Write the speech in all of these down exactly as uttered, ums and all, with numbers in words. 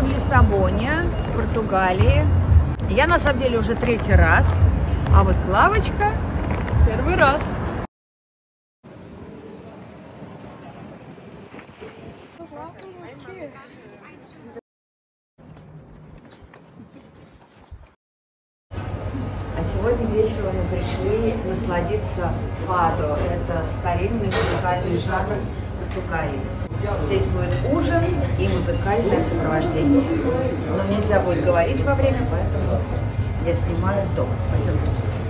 в Лиссабоне, в Португалии. Я на самом деле уже третий раз, а вот Клавочка первый раз. А сегодня вечером мы пришли насладиться фадо. Это старинный музыкальный жанр Португалии. Здесь будет ужин и музыкальное сопровождение. Но нельзя будет говорить во время, поэтому я снимаю дом. Пойдемте.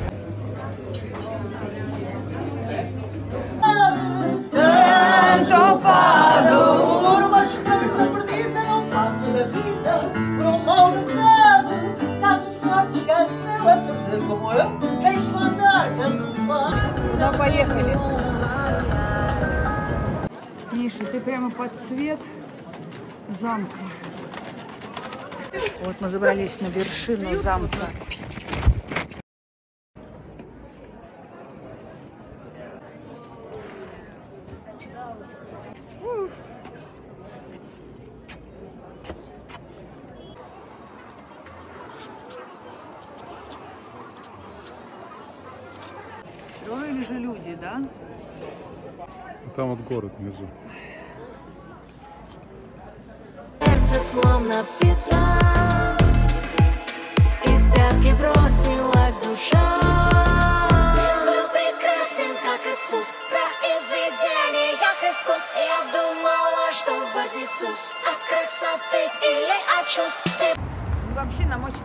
Canto fado por uma esperança perdida, não passo da vida por um mau recado. Caso só te esqueceu a fazer como eu, deixo andar, canto fado. Куда поехали? Миша, ты прямо под цвет замка. Вот мы забрались на вершину замка. Строили же люди, да? Там вот город внизу. Сердце словно птица, и в пятки бросилась душа. Ты был прекрасен, как Иисус, произведение, как искусств. Я думала, что вознесусь от красоты или от чувств. Вообще нам очень